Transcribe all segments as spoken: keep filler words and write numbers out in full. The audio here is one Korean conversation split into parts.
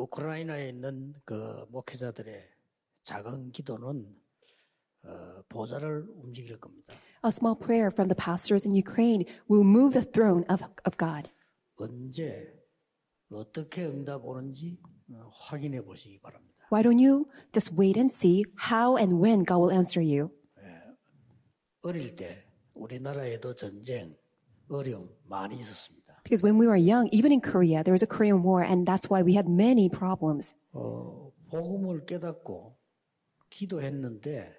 우크라이나에 있는 그 목회자들의 작은 기도는 어, 보좌를 움직일 겁니다. A small prayer from the pastors in Ukraine will move the throne of, of God. 언제 어떻게 응답 오는지 어, 확인해 보시기 바랍니다. Why don't you just wait and see how and when God will answer you? 어릴 때 우리나라에도 전쟁, 어려움 많이 있었습니다. Because when we were young, even in Korea, there was a Korean War, and that's why we had many problems. 어, 복음을 깨닫고 기도했는데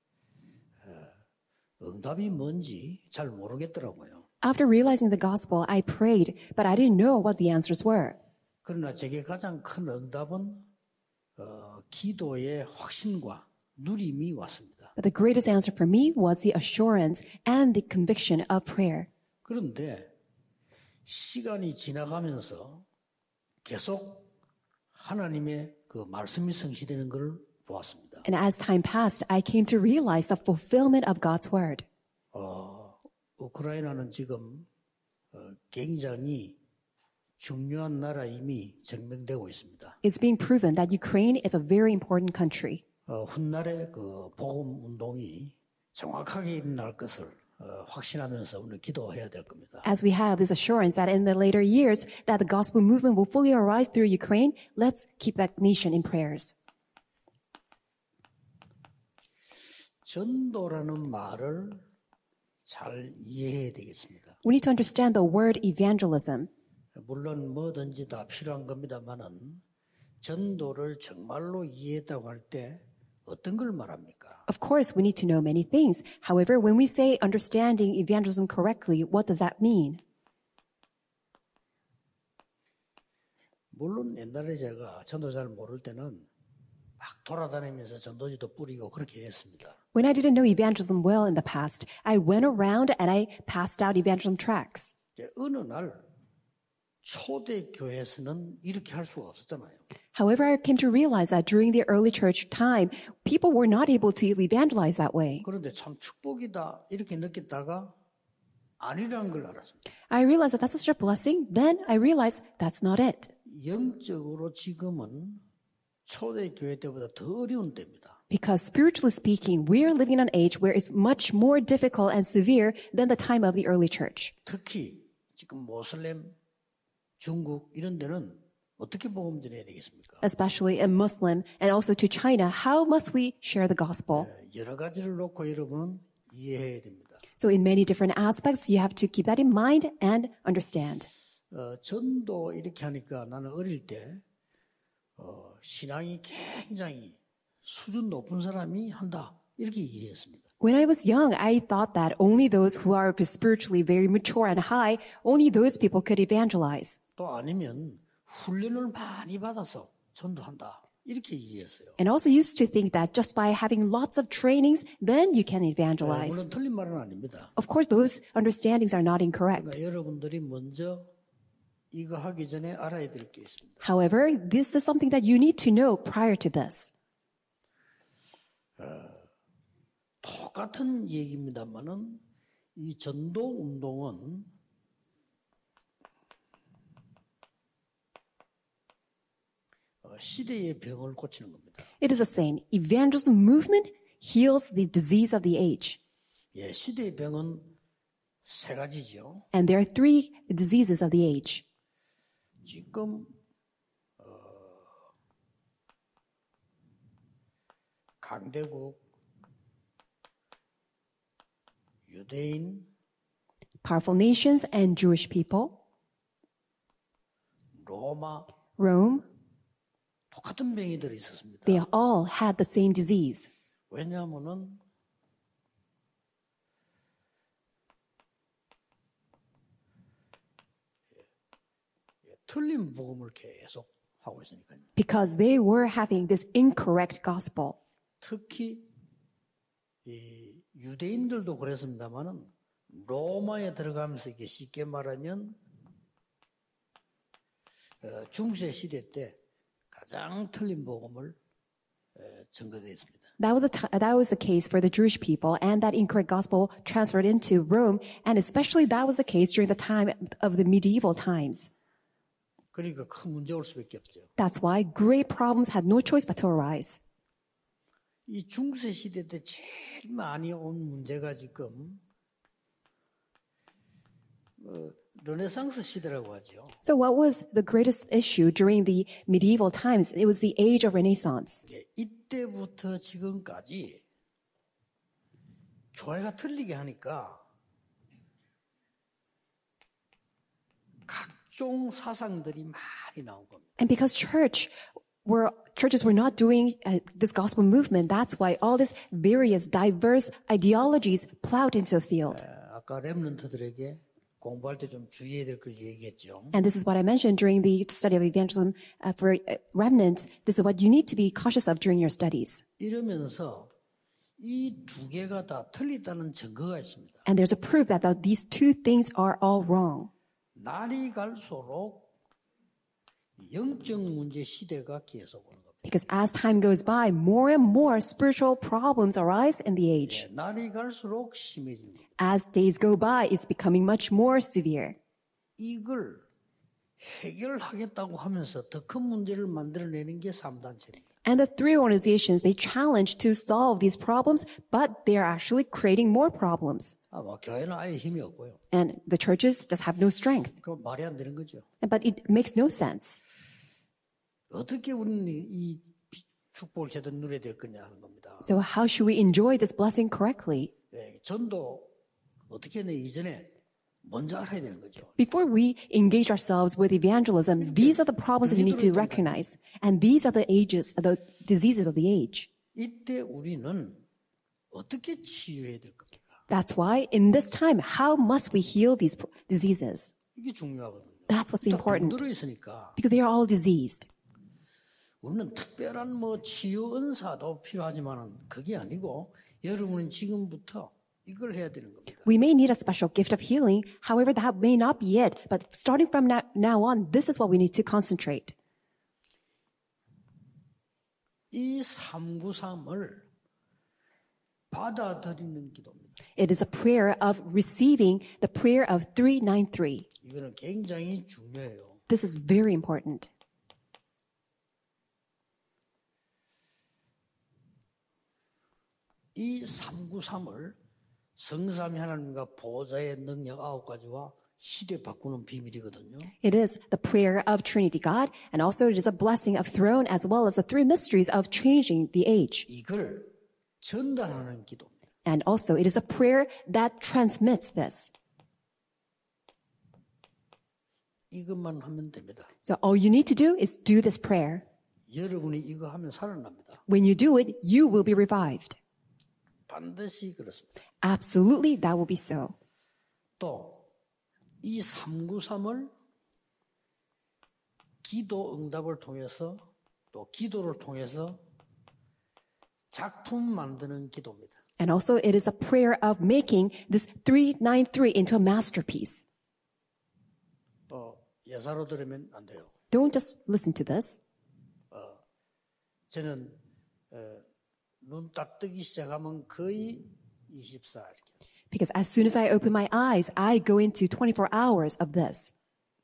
어, 응답이 뭔지 잘 모르겠더라고요. After realizing the gospel, I prayed, but I didn't know what the answers were. 그러나 제게 가장 큰 응답은 어, 기도의 확신과 누림이 왔습니다. But the greatest answer for me was the assurance and the conviction of prayer. 그런데 시간이 지나가면서 계속 하나님의 그 말씀이 성취되는 것을 보았습니다. And as time passed, I came to realize the fulfillment of God's word. 어, 우크라이나는 지금 어, 굉장히 중요한 나라임이 증명되고 있습니다. It's being proven that Ukraine is a very important country. 어, 훗날의 그 복음 운동이 정확하게 일어날 것을 어, 확신하면서 오늘 기도해야 될 겁니다. As we have this assurance that in the later years that the gospel movement will fully arise through Ukraine, let's keep that nation in prayers. 전도라는 말을 잘 이해해야 되겠습니다. We need to understand the word evangelism. 물론 뭐든지 다 필요한 겁니다만은 전도를 정말로 이해했다고 할 때 어떤 걸 말합니까? Of course, we need to know many things. However, when we say understanding evangelism correctly, what does that mean? 물론 옛날에 제가 전도 잘 모를 때는 막 돌아다니면서 전도지도 뿌리고 그렇게 했습니다. When I didn't know evangelism well in the past, I went around and I passed out evangelism tracts. 이제 어느 날 초대 교회에서는 이렇게 할 수가 없었잖아요. However, I came to realize that during the early church time, people were not able to evangelize that way. 그런데 참 축복이다 이렇게 느꼈다가 아니라는 걸 알았습니다. I realized that that's such a blessing. Then I realized that's not it. 영적으로 지금은 초대 교회 때보다 더 어려운 때입니다. Because spiritually speaking, we're living in an age where it's much more difficult and severe than the time of the early church. 특히 지금 모슬렘, 중국 이런 데는 어떻게 복음 전해야 되겠습니까? Especially in Muslim and also to China, how must we share the gospel? 여러 가지를 놓고 여러분은 이해해야 됩니다. So in many different aspects, you have to keep that in mind and understand. 어, 전도 이렇게 하니까 나는 어릴 때 어, 신앙이 굉장히 수준 높은 사람이 한다 이렇게 이해했습니다. When I was young, I thought that only those who are spiritually very mature and high, only those people could evangelize. 또 아니면 훈련을 많이 받아서 전도한다 이렇게 이해했어요. And also used to think that just by having lots of trainings, then you can 네, evangelize. 물론 틀린 말은 아닙니다. Of course, those understandings are not incorrect. 그러나 여러분들이 먼저 이거 하기 전에 알아야 될 게 있습니다. However, this is something that you need to know prior to this. 똑같은 얘기입니다만은 이 전도 운동은 시대의 병을 고치는 겁니다. It is the same. Evangelism movement heals the disease of the age. 예, 시대의 병은 세 가지죠. And there are three diseases of the age. 지금 어, 강대국, 유대인, Powerful nations and Jewish people, 로마 Rome, 똑같은 병이들이 있었습니다. they all had the same disease. 왜냐하면은 틀린 복음을 계속 하고 있으니까요. Because they were having this incorrect gospel. 특히 이 유대인들도 그랬습니다만은 로마에 들어가면서 이게 쉽게 말하면 어, 중세 시대 때 가장 틀린 복음을 어, 전거했습니다. That was a t- that was the case for the Jewish people, and that incorrect gospel transferred into Rome, and especially that was the case during the time of the medieval times. 그러니까 큰 문제 올 수밖에 없죠. That's why great problems had no choice but to arise. 이 중세 시대 때 제일 많이 온 문제가 지금 어, 르네상스 시대라고 하죠. So what was the greatest issue during the medieval times? It was the age of Renaissance. 예, 이때부터 지금까지 교회가 틀리게 하니까 각종 사상들이 많이 나온 겁니다. And because church were churches were not doing uh, this gospel movement, that's why all these various diverse ideologies plowed into the field. 예, 아까 렘넌트들에게 공부할 때 좀 주의해야 될 걸 얘기했죠. And this is what I mentioned during the study of evangelism uh, for uh, remnants. This is what you need to be cautious of during your studies. 이러면서 이 두 개가 다 틀리다는 증거가 있습니다. And there's a proof that the, these two things are all wrong. 날이 갈수록 영적 문제 시대가 계속 오는 겁니다. Because as time goes by, more and more spiritual problems arise in the age. 예, 날이 갈수록 심해집니다. As days go by, it's becoming much more severe. 이걸 해결하겠다고 하면서 더 큰 문제를 만들어내는 게 삼단체입니다. And the three organizations, they challenge to solve these problems, but they are actually creating more problems. 아마 교회는 아예 힘이 없고요. And the churches just have no strength. 그 말이 안 되는 거죠. But it makes no sense. 어떻게 우리는 이 축복을 제대로 누려야 될 거냐 하는 겁니다. So how should we enjoy this blessing correctly? 예, 전도 어떻게 해야 이전에 먼저 알아야 되는 거죠. Before we engage ourselves with evangelism, these are the problems that you need to recognize. And these are the ages, the diseases of the age. 이때 우리는 어떻게 치유해야 될 겁니까? That's why in this time, how must we heal these diseases? 이게 중요하거든요. That's what's important. 들어 있으니까 Because they are all diseased. 우리는 특별한 뭐 치유 은사도 필요하지만은 그게 아니고 여러분은 지금부터 이걸 해야 되는 겁니다. We may need a special gift of healing. However, that may not be it. But starting from now, now on, this is what we need to concentrate. 이 삼구삼을 받아들이는 기도입니다. It is a prayer of receiving the prayer of three ninety-three. 이거는 굉장히 중요해요. This is very important. 이 삼구삼을 성삼위 하나님과 보좌의 능력 아홉 가지와 시대 바꾸는 비밀이거든요. It is the prayer of Trinity God, and also it is a blessing of throne as well as the three mysteries of changing the age. 이걸 전달하는 기도입니다. And also it is a prayer that transmits this. 이것만 하면 됩니다. So all you need to do is do this prayer. 여러분이 이거 하면 살아납니다. When you do it, you will be revived. 반드시 그렇습니다. Absolutely, that will be so. 또 이 삼구삼을 기도 응답을 통해서 또 기도를 통해서 작품 만드는 기도입니다. And also it is a prayer of making this three ninety-three into a masterpiece. 또 예사로 들으면 안 돼요. Don't just listen to this. 저는 어, 눈 딱 뜨기 시작하면 거의 이십사 이렇게. Because as soon as I open my eyes, I go into twenty-four hours of this.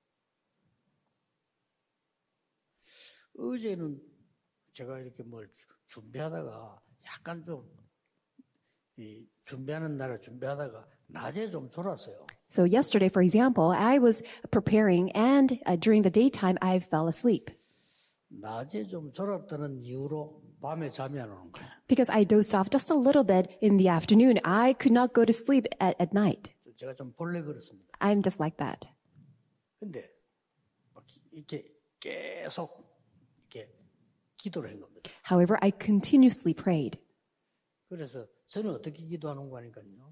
어제는 제가 이렇게 뭘 준비하다가 약간 좀 이 준비하는 날을 준비하다가 낮에 좀 졸았어요. So yesterday, for example, I was preparing and uh, during the daytime, I fell asleep. 낮에 좀 졸았다는 이유로 밤에 잠이 안 오는 거예요. Because I dozed off just a little bit in the afternoon, I could not go to sleep at, at night. 제가 좀 본래 그렇습니다. I'm just like that. 근데 막 이렇게 계속 이렇게 기도를 한 겁니다. However, I continuously prayed. 그래서 저는 어떻게 기도하는 거 하니까요.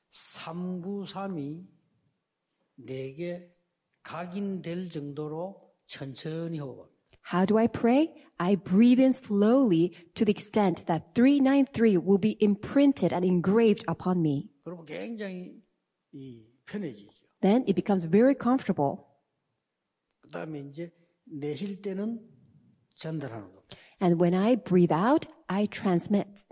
삼구삼이 내게 각인될 정도로 천천히 호흡합니다. How do I pray? I breathe in slowly to the extent that three ninety-three will be imprinted and engraved upon me. 그러면 굉장히 이 편해지죠. Then it becomes very comfortable. 그 다음에 이제 내쉴 때는 전달하는 겁니다. And when I breathe out, I transmit.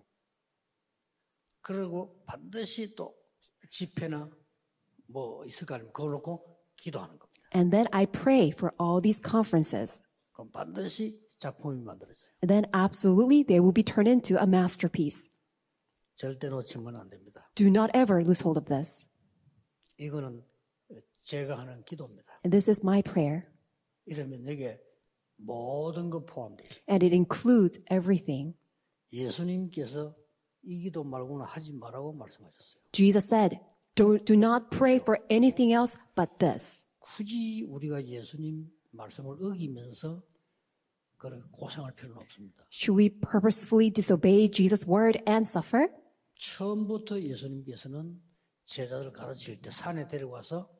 그리고 반드시 또 집회나 뭐 있을 거 아니면 그걸 놓고 기도하는 겁니다. And then I pray for all these conferences. 그럼 반드시 작품이 만들어져요. And then absolutely they will be turned into a masterpiece. 절대 놓치면 안 됩니다. Do not ever lose hold of this. 이거는 제가 하는 기도입니다. And this is my prayer. 이러면 여기에 모든 것 포함되어 있어요. And it includes everything. 예수님께서 이 기도 말고는 하지 말라고 말씀하셨어요. Jesus said, do, do not pray for anything else but this. 굳이 우리가 예수님 말씀을 어기면서 그렇게 고생할 필요는 없습니다. Should we purposefully disobey Jesus' word and suffer? 처음부터 예수님께서는 제자들을 가르칠 때 산에 데려가서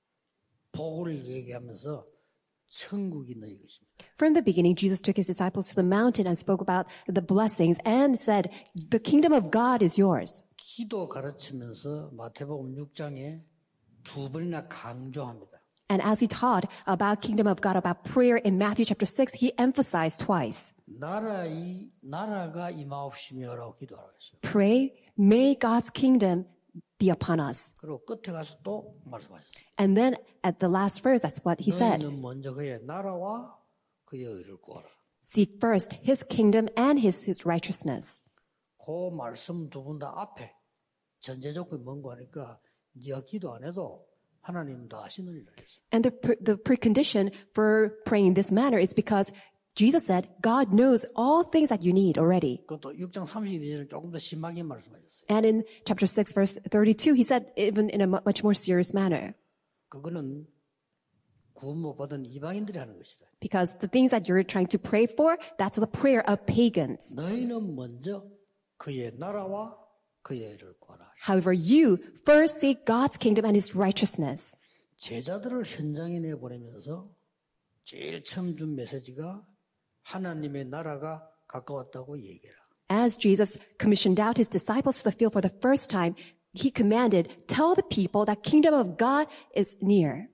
복을 얘기하면서 천국이 너희 것입니다. From the beginning, Jesus took his disciples to the mountain and spoke about the blessings and said, the kingdom of God is yours. 기도 가르치면서 마태복음 육 장에 두 번이나 강조합니다. And as he taught about kingdom of God, about prayer in Matthew chapter six, he emphasized twice. 나라 이 나라가 임하옵시며라고 기도하라고 했어요. Pray, may God's kingdom be upon us. 그리고 끝에 가서 또 말씀하셨어요. And then at the last verse, that's what he said. 너희는 먼저 그의 나라와 그의 의를 구하라. Seek first his kingdom and his, his righteousness. 그 말씀 두 분 다 앞에 전제 조건이 뭔가 하니까 네가 기도 안 해도 하나님 다 아시느니라 했어요. And the, pre- the precondition for praying in this manner is because Jesus said, God knows all things that you need already. 그것도 육 장 삼십이 절은 조금 더 심하게 말씀하셨어요. And in chapter six, verse thirty-two, he said even in a mu- much more serious manner. 그거는 구원 못 받은 이방인들이 하는 것이다. Because the things that you're trying to pray for, that's the prayer of pagans. 너희는 먼저 그의 나라와 그의 의를 구하라. However, you first seek God's kingdom and his righteousness. 제자들을 현장에 내보내면서 제일 처음 준 메시지가 하나님의 나라가 가까웠다고 얘기해라. As Jesus commissioned out his disciples to the field for the first time, he commanded, tell the people that kingdom of God is near.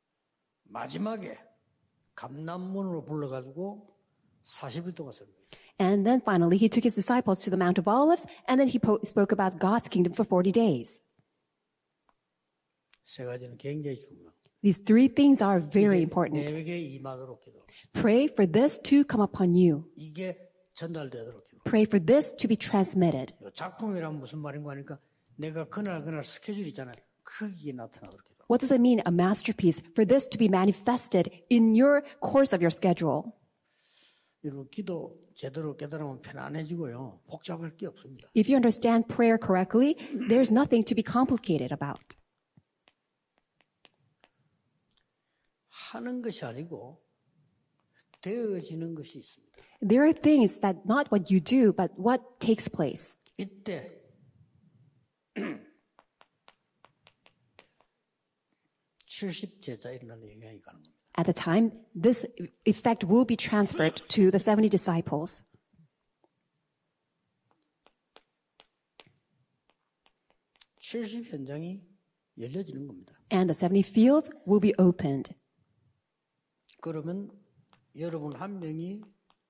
마지막에 감람문으로 불러가지고 사십 일 동안 설명해요. And then finally, he took his disciples to the Mount of Olives, and then he po- spoke about God's kingdom for forty days. 세 가지는 굉장히 중요합니다. These three things are very important. 내게 임하도록 기도. Pray for this to come upon you. 이게 전달되도록 기도. Pray for this to be transmitted. 작품이란 무슨 말인가 하니까 내가 그날 그날 스케줄 있잖아요. 크게 나타나도록 기도. What does it mean, a masterpiece? For this to be manifested in your course of your schedule. 이런 기도 제대로 깨달으면 편안해지고요. 복잡할 게 없습니다. If you understand prayer correctly, there's nothing to be complicated about. 하는 것이 아니고 되어지는 것이 있습니다. There are things that not what you do, but what takes place. 이때 칠십 제자 일어나는 영향이 가는 겁니다. At the time, this effect will be transferred to the seventy disciples. 칠십 현장이 열려지는 겁니다. And the seventy fields will be opened. 그러면 여러분 한 명이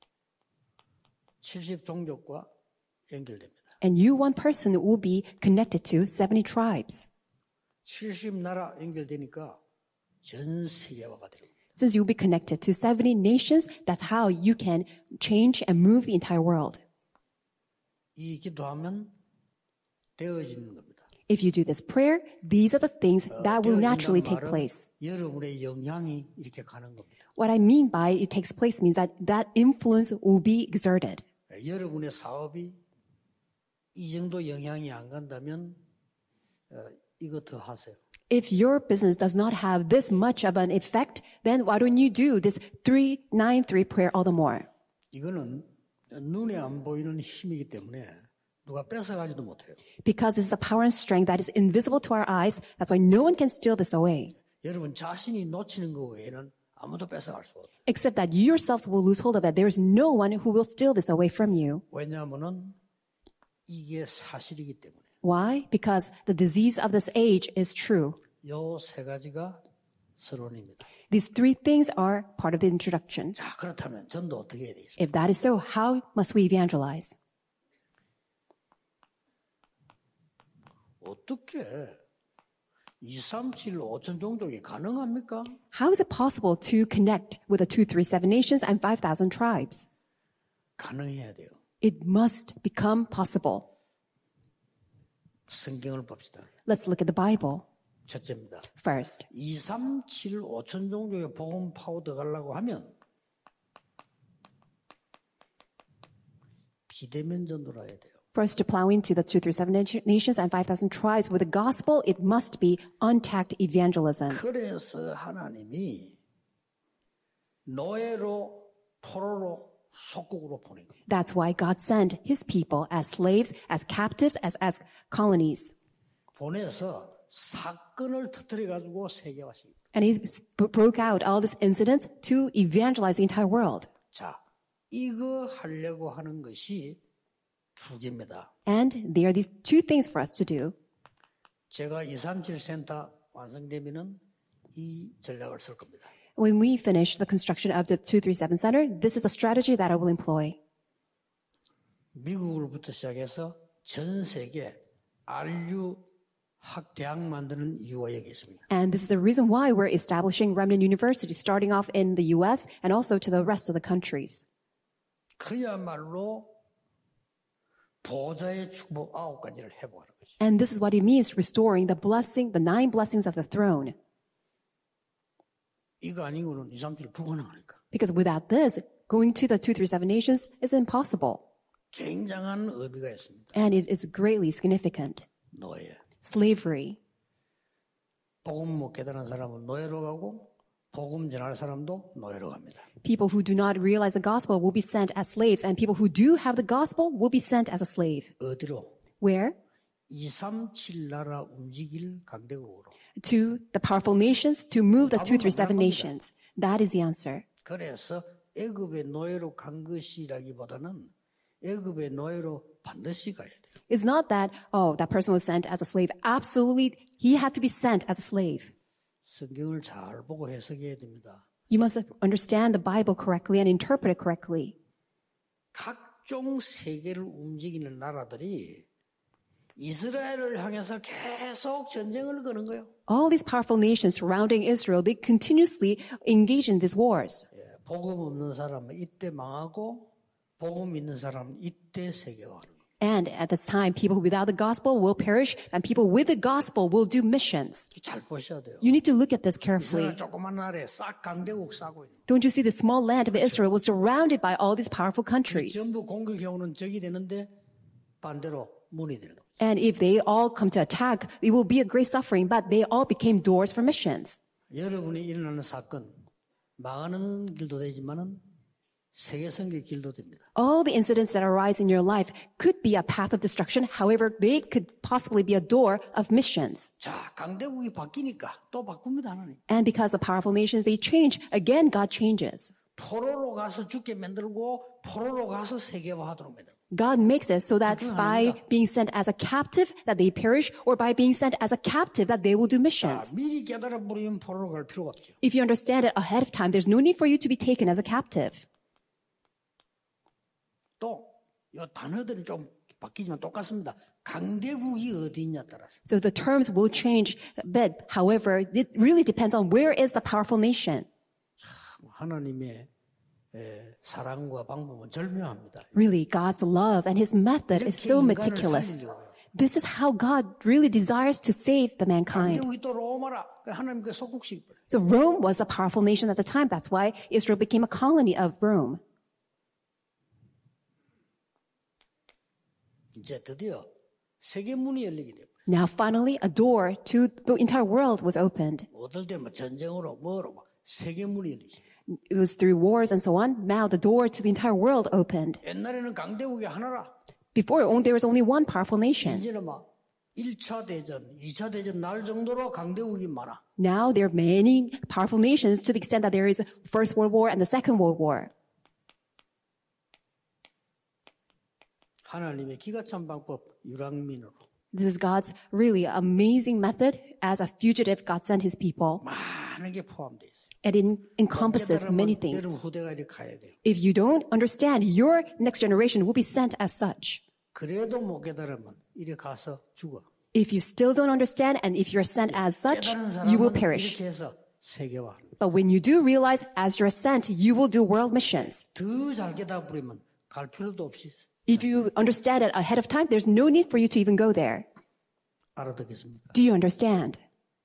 칠십 종족과 연결됩니다. And you, one person, will be connected to seventy tribes. 칠십 나라 연결되니까 전 세계화가 됩니다. Since you'll be connected to seventy nations, that's how you can change and move the entire world. 이 기도하면 되어지는 겁니다. If you do this prayer, these are the things that will naturally take 되어진다는 place. 말은 여러분의 영향이 이렇게 가는 겁니다. What I mean by it takes place means that that influence will be exerted. 여러분의 사업이 이 정도 영향이 안 간다면 어, 이거 더 하세요. If your business does not have this much of an effect, then why don't you do this three nine three prayer all the more? 이거는 눈에 안 보이는 힘이기 때문에 누가 뺏어가지도 못해요. Because this is a power and strength that is invisible to our eyes. That's why no one can steal this away. 여러분 자신이 놓치는 거 외에는 아무도 뺏어갈 수 없어요. Except that you yourselves will lose hold of it. There is no one who will steal this away from you. 왜냐하면은 이게 사실이기 때문에. Why? Because the disease of this age is true. 요 세 가지가 서론입니다. These three things are part of the introduction. 자, 그렇다면 전도 어떻게 해야 되겠습니까? If that is so, how must we evangelize? 어떻게 이삼칠 오천 종족이 가능합니까? How is it possible to connect with the two hundred thirty-seven nations and five thousand tribes? 가능해야 돼요. It must become possible. 성경을 봅시다. Let's look at the Bible. 첫째입니다. First, 이삼칠 오천 종족의 복음 파워더 가려고 하면 비대면 전도로 해야 돼요. first to plow into the two hundred thirty-seven nat- nations and five thousand tribes with the gospel, it must be untacked evangelism. 그래서 하나님이 노예로 포로로 속국으로 보낸 거예요. That's why God sent his people as slaves, as captives, as, as colonies. 보내서 사건을 터뜨려 가지고 세계화시킵니다. And he sp- broke out all these incidents to evangelize the entire world. 자, 이거 하려고 하는 것이 두 개입니다. And there are these two things for us to do. 제가 이삼칠 센터 완성되면은 이 전략을 쓸 겁니다. When we finish the construction of the two thirty-seven Center, this is a strategy that I will employ. 미국으로부터 시작해서 전 세계 알유 학대학 만드는 이유가 여기 있습니다. And this is the reason why we're establishing Remnant University, starting off in the U S and also to the rest of the countries. 그야말로 보좌의 축복 아홉 가지를 회복하는 것이죠. And this is what it means, restoring the blessing, the nine blessings of the throne. 이거 아니고는 이삼칠 불가능하니까. Because without this, going to the two thirty-seven nations is impossible. 굉장한 의미가 있습니다. And it is greatly significant. 노예. Slavery. 복음 못 깨달은 사람은 노예로 가고 복음 전할 사람도 노예로 갑니다. People who do not realize the gospel will be sent as slaves, and people who do have the gospel will be sent as a slave. 어디로? Where? 이삼칠 나라 움직일 강대국으로. To the powerful nations to move the two thirty-seven nations. That is the answer. 그래서 애굽의 노예로 간 것이라기보다는 애굽의 노예로 반드시 가야 돼요. It's not that, oh, that person was sent as a slave. Absolutely, he had to be sent as a slave. 성경을 잘 보고 해석해야 됩니다. You must understand the Bible correctly and interpret it correctly. 각종 세계를 움직이는 나라들이 이스라엘을 향해서 계속 전쟁을 거는 거예요. All these powerful nations surrounding Israel, they continuously engage in these wars. 예, 복음 없는 사람은 이때 망하고 복음 있는 사람은 이때 세계화하는 거예요. And at this time, people without the gospel will perish, and people with the gospel will do missions. 잘 보셔야 돼요. You need to look at this carefully. 이스라엘 조그만 나라에 싹 강대국 싸고 있는 Don't you see the small land of Israel was surrounded by all these powerful countries? 전부 공격해오는 적이 되는데 반대로 문이 되는 거예요. And if they all come to attack, it will be a great suffering, but they all became doors for missions. 여러분이 일어나는 사건 망하는 길도 되지만은 세계 선교의 길도 됩니다. All the incidents that arise in your life could be a path of destruction. However, they could possibly be a door of missions. 자, 강대국이 바뀌니까 또 바꿉니다, 하나님. And because the powerful nations, they change, again, God changes. 포로로 가서 죽게 만들고 포로로 가서 세계화하도록 만들고. God makes it so that by being sent as a captive, that they perish, or by being sent as a captive, that they will do 자, missions. 미리 깨달아 버리면 포로로 갈 필요가 없죠. If you understand it ahead of time, there's no need for you to be taken as a captive. 또 이 단어들은 좀 바뀌지만 똑같습니다. 강대국이 어디 있냐 따라서. So the terms will change a bit. However, it really depends on where is the powerful nation. 하나님의 에, 사랑과 방법은 절묘합니다. Really, God's love and his method is so meticulous. This is how God really desires to save the mankind. 강대국이 또 로마라. 하나님께 속국시키 버려. So Rome was a powerful nation at the time. That's why Israel became a colony of Rome. 이제 드디어 세계 문이 열리게 돼요. Now finally, a door to the entire world was opened. 어떨 때 뭐 전쟁으로 뭐로 막 세계 문이 열리지. It was through wars and so on. Now the door to the entire world opened. 옛날에는 강대국이 하나라. Before, only- there was only one powerful nation. 이제는 막 일 차 대전, 이 차 대전 날 정도로 강대국이 많아. Now there are many powerful nations to the extent that there is First World War and the Second World War. 하나님의 기가 찬 방법 유랑민으로 This is God's really amazing method. As a fugitive, God sent his people. 많은 게 포함되어 있어요. And it encompasses many 깨달으면 things. 여러분 후대가 이렇게 가야 돼요. If you don't understand, your next generation will be sent as such. 그래도 못 깨달으면 이렇게 가서 죽어. If you still don't understand and if you're sent as such, 깨달은 you will 사람은 perish. 이렇게 해서 세계화하는 거예요. But when you do realize as you're sent, you will do world missions. 더 잘 깨달아버리면 갈 필요도 없이 If you understand it ahead of time, there's no need for you to even go there. 알아듣겠습니까? Do you understand?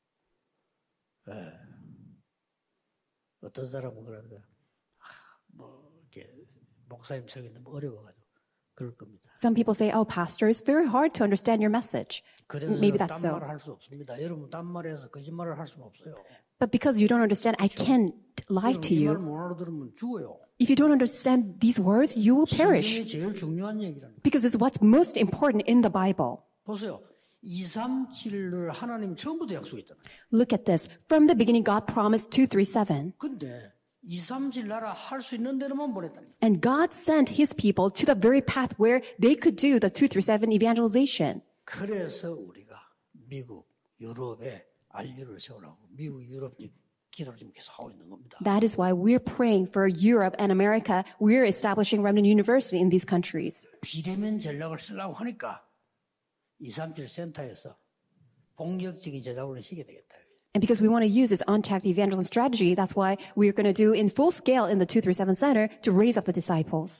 어떤 사람은 그러는데 아, 뭐 이렇게 목사님 설교 너무 어려워가지고 그럴 겁니다. Some people say, oh, pastor, it's very hard to understand your message. 그래서 Maybe that's so. 딴말을 할 수 없습니다. 여러분 딴말해서 거짓말을 할 수는 없어요. But because you don't understand, I can't lie to 이말 you. 못 알아들으면 죽어요. If you don't understand these words, you will perish. 성경이 제일 중요한 얘기라는 거예요. Because it's what's most important in the Bible. 보세요. 이삼칠을 하나님 처음부터 약속했잖아요. Look at this. From the beginning, God promised two, three, seven. 근데 이삼칠 나라 할 수 있는 데로만 보냈다는 거예요. And God sent his people to the very path where they could do the two, three, seven evangelization. 그래서 우리가 미국, 유럽에 알류를 세우라고 미국, 유럽 기도를 지금 계속 하고 있는 겁니다. That is why we're praying for Europe and America. We're establishing Remnant University in these countries. 비대면 전략을 쓰려고 하니까 이삼칠 센터에서 본격적인 제작을 시켜야 되겠다. And because we want to use this unchecked evangelism strategy, that's why we're going to do in full scale in the two three seven Center to raise up the disciples.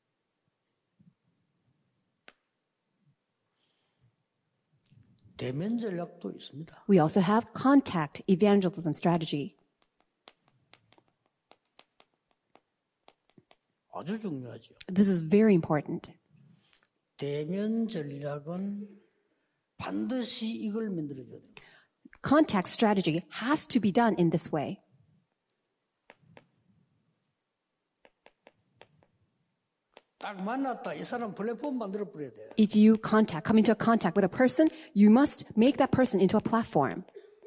대면 전략도 있습니다. We also have contact evangelism strategy. 아주 중요하죠. This is very important. 대면 전략은 반드시 이걸 만들어줘야 됩니다. Contact strategy has to be done in this way. 딱 만났다. 이 사람 플랫폼 만들어 버려야 돼. If you contact, come into a contact with a person, you must make that person into a platform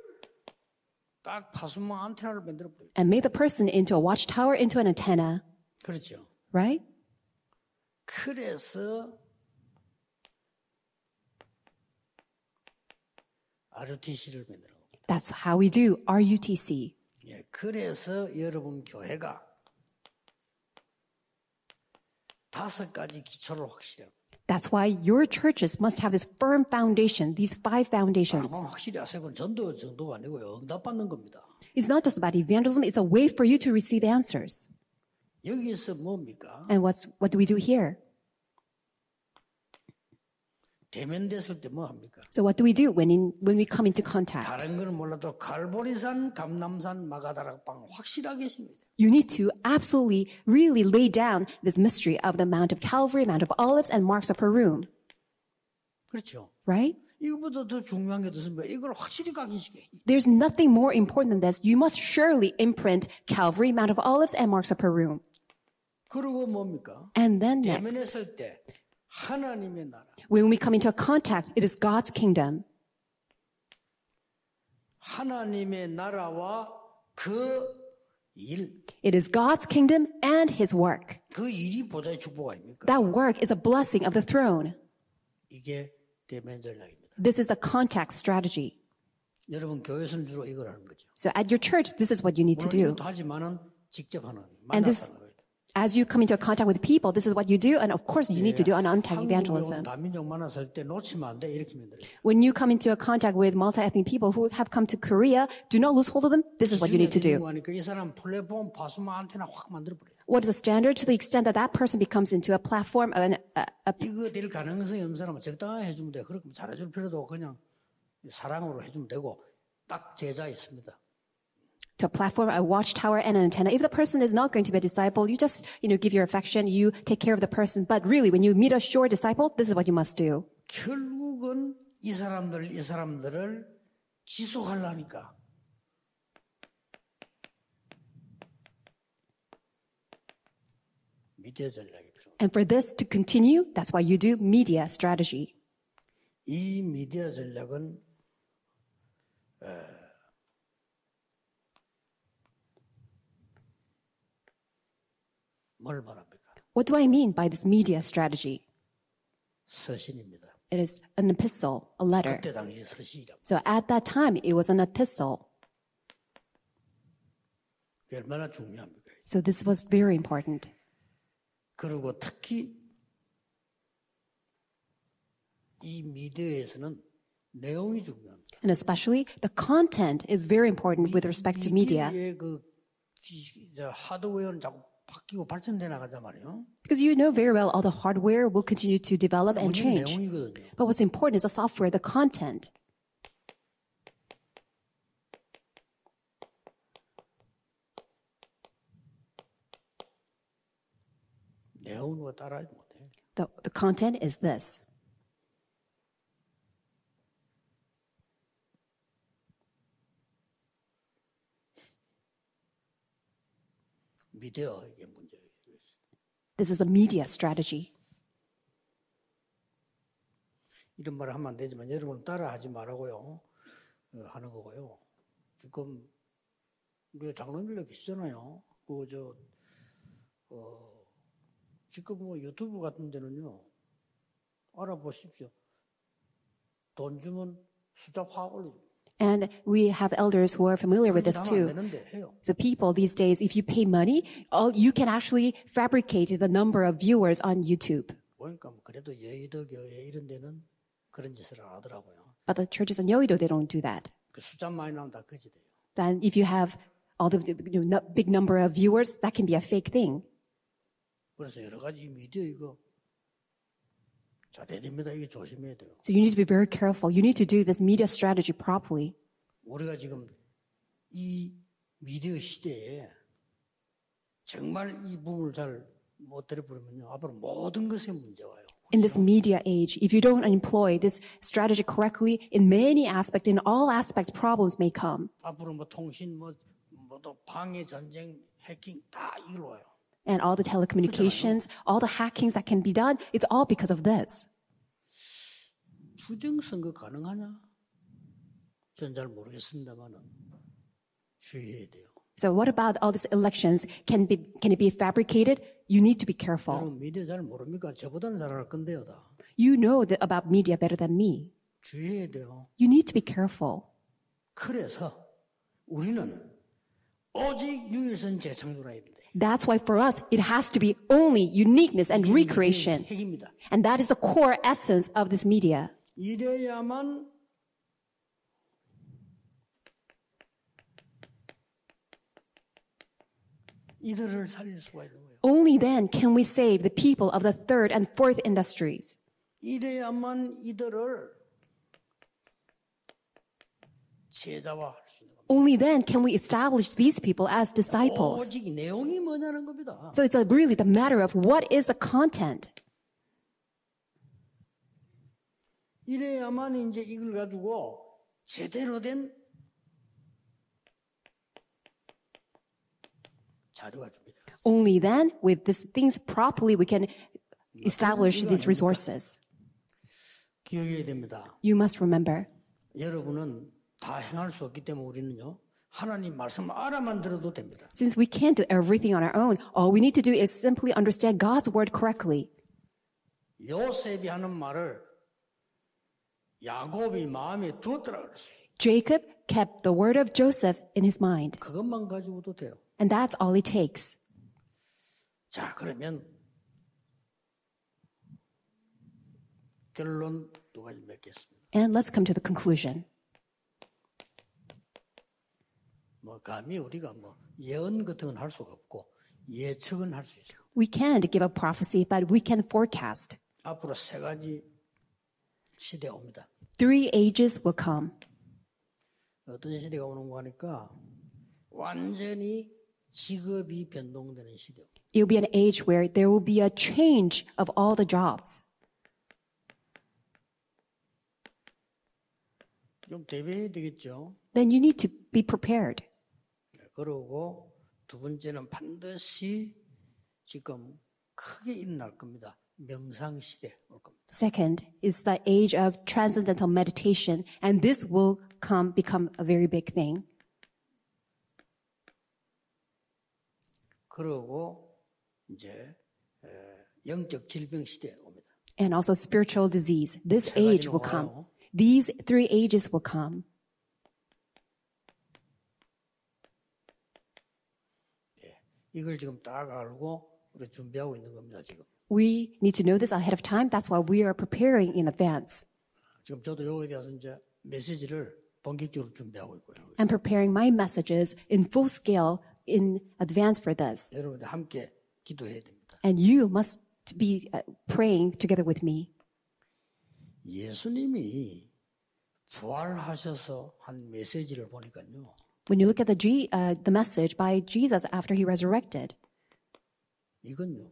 딱 파수망 안테나를 만들어 버려야 돼. and make the person into a watchtower, into an antenna, 그렇죠. right? 그래서 알유티씨를 만들어 겁니다. That's how we do R U T C. 예, 그래서 여러분 교회가 다섯 가지 기초를 확실히 하고 That's why your churches must have this firm foundation, these five foundations. 아마 확실히 하세요. 그건 전도 정도가 아니고요. 응답받는 겁니다. It's not just about evangelism, it's a way for you to receive answers. 여기서 뭡니까? And what's what do we do here? 대면 됐을 때 뭐 합니까? So what do we do when in when we come into contact? 다른 건 몰라도 갈보리산, 감남산, 마가다락방 확실하게 심니다. You need to absolutely, really lay down this mystery of the Mount of Calvary, Mount of Olives, and Marks of Perum, 그렇죠. right? 이거보다 더 중요한 게 없습니다. 이걸 확실히 각인시켜요. There's nothing more important than this. You must surely imprint Calvary, Mount of Olives, and Marks of Perum. 그리고 뭡니까? And then 대면에 next, 설 때 하나님의 나라. when we come into a contact, it is God's kingdom. 하나님의 나라와 그 일, It is God's kingdom and his work. 그 일이 보좌의 축복 아닙니까? That work is a blessing of the throne. 이게 대면 전략입니다. This is a contact strategy. 여러분 교회에서는 주로 이걸 하는 거죠. So at your church, this is what you need to 물론 do. 이것도 하지만은 직접 하는, And 만나서 this, 하는 거예요. as you come into contact with people, this is what you do. And of course, you need to do an untagged 한국에 온 evangelism. 다민족 만나서 할 때 놓치면 안 돼. 이렇게 만들어요. When you come into a contact with multi-ethnic people who have come to Korea, do not lose hold of them. This is what you need to do. 하니까 이 사람 플랫폼 파수마 안테나 확 만들어 버려요. What is the standard? To the extent that that person becomes into a platform, an, a, a, 이거 될 가능성이 없는 사람은 적당하게 해주면 돼. 그렇게 잘해줄 필요도 없고 그냥 사랑으로 해주면 되고 딱 제자 있습니다. to a platform, a watchtower, and an antenna. If the person is not going to be a disciple, you just, you know, give your affection, you take care of the person. But really, when you meet a sure disciple, this is what you must do. 결국은 이 사람들, 이 사람들을 지속하려니까 미디어 전략이 필요합니다. And for this to continue, that's why you do media strategy. 이 미디어 전략은 어, 뭘 말합니까? What do I mean by this media strategy? 서신입니다. It is an epistle, a letter. 그때 당시 서신이라고. So at that time, it was an epistle. 그게 얼마나 중요합니까? So this was very important. 그리고 특히 이 미디어에서는 내용이 중요합니다. And especially the content is very important with respect to media. 미디어의 그 기- 저 하드웨어는 자꾸 바뀌고 발전돼 나가단 말이에요. Because you know very well all the hardware will continue to develop and 문제는 change. 내용이거든요. But what's important is the software, the content. 내용은 뭐 따라하지 못해요. The, the content is this. 미디어 이게 문제예요. This is a media strategy. 이런 말을 하면 안 되지만 여러분 따라하지 말라고요. 어, 하는 거고요. 지금 우리 장로님들 계시잖아요. 그저 어, 지금 뭐 유튜브 같은 데는요. 알아보십시오. 돈 주면 숫자 확 올려요. And we have elders who are familiar with this 하면 안 too. 되는데 해요. So people these days, if you pay money, all, you can actually fabricate the number of viewers on YouTube. 보니까 뭐 그래도 여의도 교회 이런 데는 그런 짓을 안 하더라고요. But the churches in Yeouido, they don't do that. 그 숫자 많이 나오면 다 거지 돼요. Then if you have all the you know, big number of viewers, that can be a fake thing. 그래서 여러 가지 이 미디어 이거 잘해야 됩니다. 이게 조심해야 돼요. So you need to be very careful. You need to do this media strategy properly. 우리가 지금 이 미디어 시대에 정말 이 부분을 잘 못 들여버리면요. 앞으로 모든 것에 문제 와요. In this media age, if you don't employ this strategy correctly, in many aspects, in all aspects, problems may come. 앞으로 뭐 통신, 뭐, 뭐또 방해, 전쟁, 해킹 다 이로 와요. And all the telecommunications, all the hackings that can be done, it's all because of this. 부정선거 가능하냐? 전 잘 모르겠습니다만은 주의해야 돼요. So what about all these elections? Can be can it be fabricated? You need to be careful. 여러분 미디어 잘 모릅니까? 저보다는 잘 알 건데요, 다. You know that about media better than me. 주의해야 돼요. You need to be careful. 그래서 우리는 오직 유일선 재창조라야 됩니다. That's why for us, it has to be only uniqueness and recreation. 핵입니다. And that is the core essence of this media. 이래야만 이들을 살릴 수가 있는 거예요. Only then can we save the people of the third and fourth industries. 이래야만 이들을 제자화할 수 있는 겁니다. Only then can we establish these people as disciples. 오직 내용이 뭐냐는 겁니다. So it's a really the matter of what is the content. 이래야만 이제 이걸 가지고 제대로 된 자료가 줍니다. Only then, with these things properly, we can establish these resources. 기억해야 됩니다. You must remember, 여러분은 다 행할 수 없기 때문에 우리는요. 하나님 말씀 알아만 들어도 됩니다. since we can't do everything on our own, all we need to do is simply understand God's word correctly. 요셉이 하는 말을 야곱이 마음에 두었더라 그랬어요. Jacob kept the word of Joseph in his mind, 그것만 가지고도 돼요. and that's all it takes. 자, 그러면 결론 두 가지 맺겠습니다. And let's come to the conclusion. 뭐 감히 우리가 뭐 예언 같은 건 할 수가 없고 예측은 할 수 있어요. We can't give a prophecy, but we can forecast. 앞으로 세 가지 시대가 옵니다. Three ages will come. 어떤 시대가 오는 거 하니까 완전히 직업이 변동되는 시대. It will be an age where there will be a change of all the jobs. 좀 대비해야 되겠죠. Then you need to be prepared. 그러고 두 번째는 반드시 지금 크게 일어날 겁니다. 명상 시대 올 겁니다. Second is the age of transcendental meditation, and this will come become a very big thing. 그러고 이제 영적 질병 시대 옵니다. And also spiritual disease. This 세 age 가지는 will come. 와요. These three ages will come. 이걸 지금 딱 알고 우리 준비하고 있는 겁니다. 지금. We need to know this ahead of time. That's why we are preparing in advance. 지금 저도 여기에 대해서 이제 메시지를 본격적으로 준비하고 있고요. I'm preparing my messages in full scale in advance for this. 여러분들 함께 기도해야 됩니다. And you must be uh, praying together with me. 예수님이 부활하셔서 한 메시지를 보니까요. When you look at the, G, uh, the message by Jesus after he resurrected, 이건요.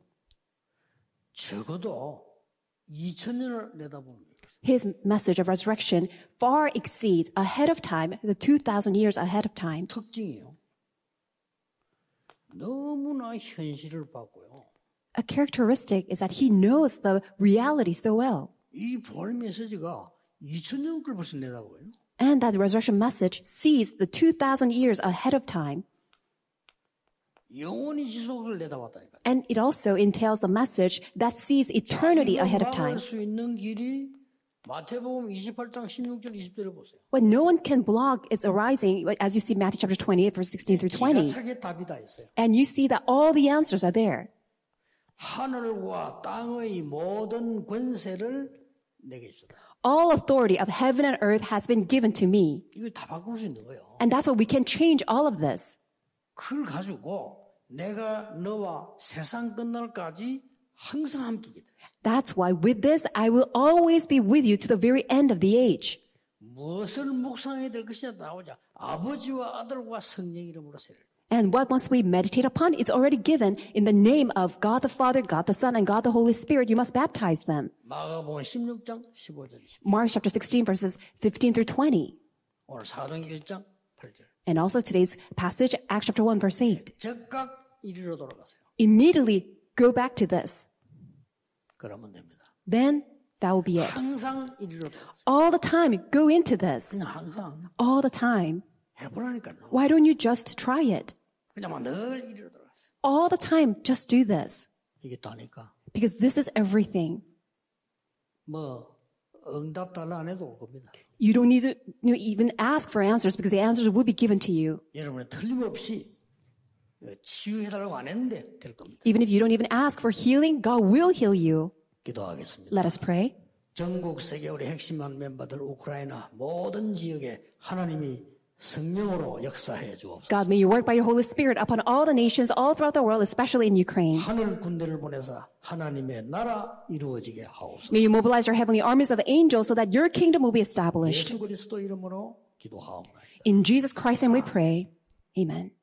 적어도 이천 년을 내다보는 거예요. his message of resurrection far exceeds ahead of time, the two thousand years ahead of time. 특징이요. 너무나 현실을 봤고요. A characteristic is that he knows the reality so well. 이 부활 메시지가 이천 년 걸 벌써 내다보고요. And that resurrection message sees the two thousand years ahead of time. 영원히 지속을 내다봤다니까요. And it also entails the message that sees eternity ahead of time. 막을 수 있는 길이 마태복음 이십팔 장 십육 절 이십 절에 보세요. What no one can block its arising, as you see Matthew chapter twenty-eight, verse sixteen through 기가 twenty. 차게 답이 다 있어요. And you see that all the answers are there. 하늘과 땅의 모든 권세를 내게 주셨다. All authority of heaven and earth has been given to me. 이걸 다 바꿀 수 있는 거예요. And that's why we can change all of this. 그걸 가지고 내가 너와 세상 끝날까지 항상 함께이다. That's why with this, I will always be with you to the very end of the age. 무엇을 묵상해야 될 것이냐 나오자. 아버지와 아들과 성령 이름으로 세를. And what must we meditate upon? It's already given in the name of God the Father, God the Son, and God the Holy Spirit. You must baptize them. 마가복음 십육 장 십오 절 이십 절. Mark chapter sixteen, verses fifteen through twenty. 오늘 사도행전 일 장 팔 절. And also today's passage, Acts chapter one, verse eight. 즉각 이리로 돌아가세요. Immediately go back to this. 그러면 됩니다. Then that will be it. 항상 이리로 돌아가세요. All the time, go into this. 그냥 항상 All the time. 해보라니까요. Why don't you just try it? 그냥 막 늘 이리로 돌아가세요. All the time, just do this. 이게 다니까 Because this is everything. 뭐 응답 달라 안 해도 올 겁니다. You don't need to you know, even ask for answers because the answers will be given to you. 여러분은 틀림없이 치유해달라고 안 했는데 될 겁니다. Even if you don't even ask for healing, God will heal you. 기도하겠습니다. Let us pray. 전국 세계 우리 핵심한 멤버들 우크라이나 모든 지역에 하나님이 성령으로 역사해 주옵소서. God, may you work by your Holy Spirit upon all the nations all throughout the world, especially in Ukraine. 하늘 군대를 보내서 하나님의 나라 이루어지게 하옵소서. May you mobilize your heavenly armies of angels so that your kingdom will be established. 예수 그리스도 이름으로 기도하옵나이다. In Jesus Christ's name we pray. Amen.